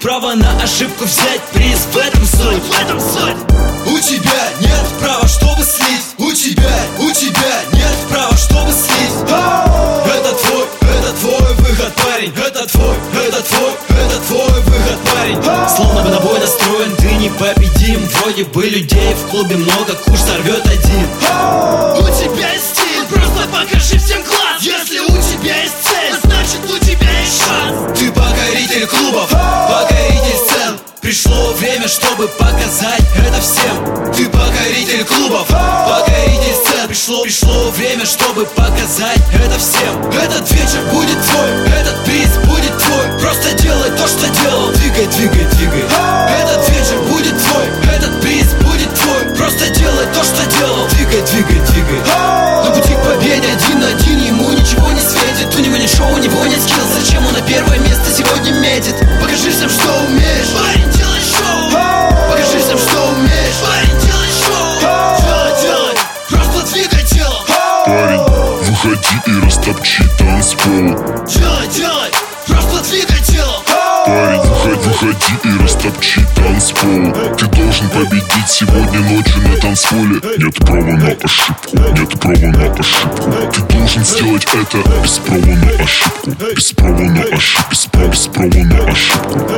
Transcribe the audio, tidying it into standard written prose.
права на ошибку, взять приз. В этом суть, в этом суть. У тебя нет права, чтобы слить. У тебя нет права, чтобы слить. Это твой выход, парень. Это твой выход, парень. Словно бы на бой настроен, ты непобедим. Вроде бы людей в клубе много, куш сорвет один. У тебя есть стиль, просто покажи всем класс. Если у тебя есть цель, значит у тебя есть шанс. Ты покоритель клубов, покоритель сцен. Пришло время, чтобы показать это всем. Ты покоритель клубов, покоритель сцен. Пришло время, чтобы показать это всем. Этот вечер будет твой, этот приз будет твой. Просто делай то, что делал. Двигай. Этот вечер будет твой, этот приз будет твой. Просто делай то, что делал. Двигай. На пути к победе один, ему ничего не светит. У него не шоу, у него нет скилл. Зачем он на первое место сегодня метит? Покажи всем, что умеешь, парень, делай шоу. Покажи всем, что умеешь, парень, делай шоу. Делай, просто двигай тело. Парень, выходи и растопчи танцпол. Делай, просто двигай тело. Парень, выходи и растопчи танцпол. Ты должен победить сегодня ночью на танцполе. Нет права на ошибку, нет права на ошибку. Ты должен сделать это без права на ошибку. Без права на ошибку, без права на ошибку.